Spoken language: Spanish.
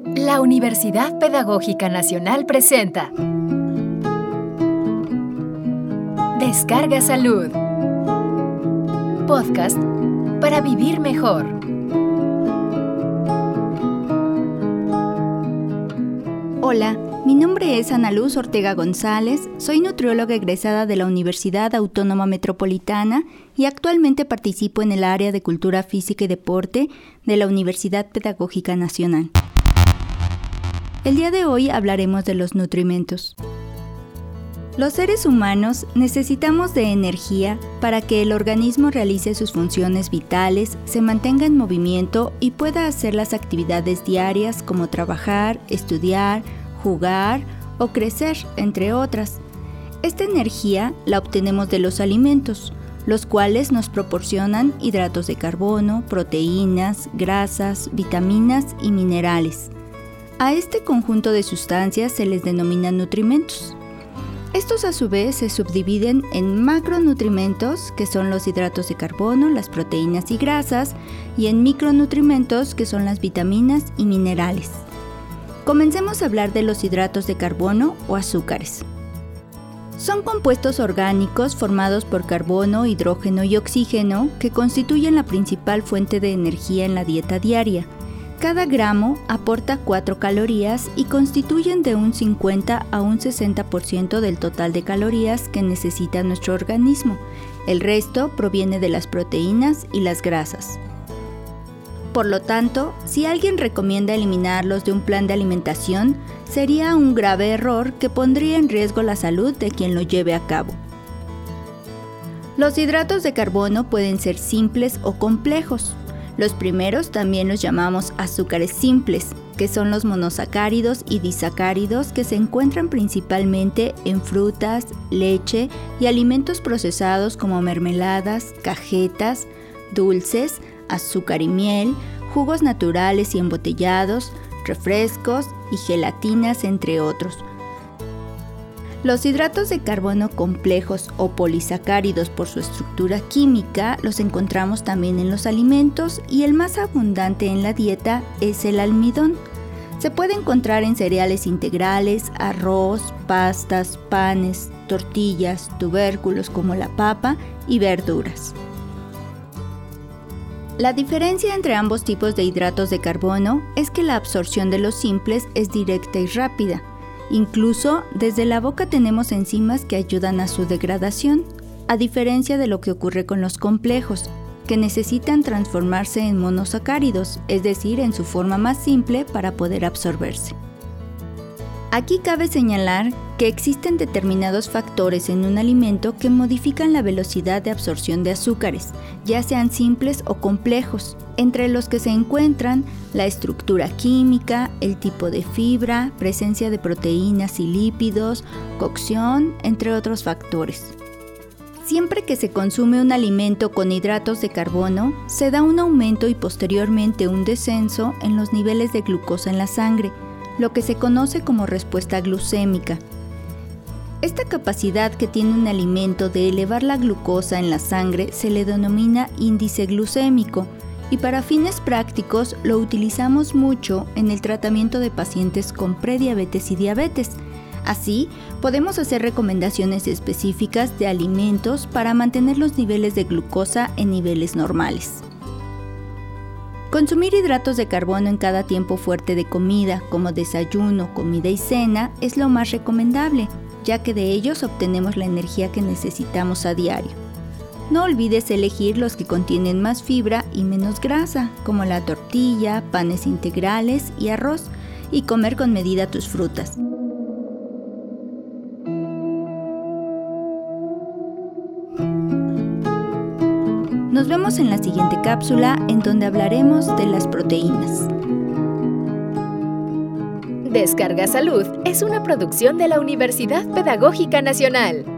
La Universidad Pedagógica Nacional presenta Descarga Salud, podcast para vivir mejor. Hola, mi nombre es Ana Luz Ortega González, soy nutrióloga egresada de la Universidad Autónoma Metropolitana y actualmente participo en el área de Cultura Física y Deporte de la Universidad Pedagógica Nacional. El día de hoy hablaremos de los nutrimentos. Los seres humanos necesitamos de energía para que el organismo realice sus funciones vitales, se mantenga en movimiento y pueda hacer las actividades diarias como trabajar, estudiar, jugar o crecer, entre otras. Esta energía la obtenemos de los alimentos, los cuales nos proporcionan hidratos de carbono, proteínas, grasas, vitaminas y minerales. A este conjunto de sustancias se les denomina nutrimentos. Estos a su vez se subdividen en macronutrimentos, que son los hidratos de carbono, las proteínas y grasas, y en micronutrimentos, que son las vitaminas y minerales. Comencemos a hablar de los hidratos de carbono o azúcares. Son compuestos orgánicos formados por carbono, hidrógeno y oxígeno que constituyen la principal fuente de energía en la dieta diaria. Cada gramo aporta 4 calorías y constituyen de un 50 a un 60% del total de calorías que necesita nuestro organismo. El resto proviene de las proteínas y las grasas. Por lo tanto, si alguien recomienda eliminarlos de un plan de alimentación, sería un grave error que pondría en riesgo la salud de quien lo lleve a cabo. Los hidratos de carbono pueden ser simples o complejos. Los primeros también los llamamos azúcares simples, que son los monosacáridos y disacáridos que se encuentran principalmente en frutas, leche y alimentos procesados como mermeladas, cajetas, dulces, azúcar y miel, jugos naturales y embotellados, refrescos y gelatinas, entre otros. Los hidratos de carbono complejos o polisacáridos por su estructura química los encontramos también en los alimentos y el más abundante en la dieta es el almidón. Se puede encontrar en cereales integrales, arroz, pastas, panes, tortillas, tubérculos como la papa y verduras. La diferencia entre ambos tipos de hidratos de carbono es que la absorción de los simples es directa y rápida. Incluso desde la boca tenemos enzimas que ayudan a su degradación, a diferencia de lo que ocurre con los complejos, que necesitan transformarse en monosacáridos, es decir, en su forma más simple para poder absorberse. Aquí cabe señalar que existen determinados factores en un alimento que modifican la velocidad de absorción de azúcares, ya sean simples o complejos, entre los que se encuentran la estructura química, el tipo de fibra, presencia de proteínas y lípidos, cocción, entre otros factores. Siempre que se consume un alimento con hidratos de carbono, se da un aumento y posteriormente un descenso en los niveles de glucosa en la sangre, lo que se conoce como respuesta glucémica. Esta capacidad que tiene un alimento de elevar la glucosa en la sangre se le denomina índice glucémico y para fines prácticos lo utilizamos mucho en el tratamiento de pacientes con prediabetes y diabetes. Así, podemos hacer recomendaciones específicas de alimentos para mantener los niveles de glucosa en niveles normales. Consumir hidratos de carbono en cada tiempo fuerte de comida, como desayuno, comida y cena, es lo más recomendable, ya que de ellos obtenemos la energía que necesitamos a diario. No olvides elegir los que contienen más fibra y menos grasa, como la tortilla, panes integrales y arroz, y comer con medida tus frutas. Nos vemos en la siguiente cápsula en donde hablaremos de las proteínas. Descarga Salud es una producción de la Universidad Pedagógica Nacional.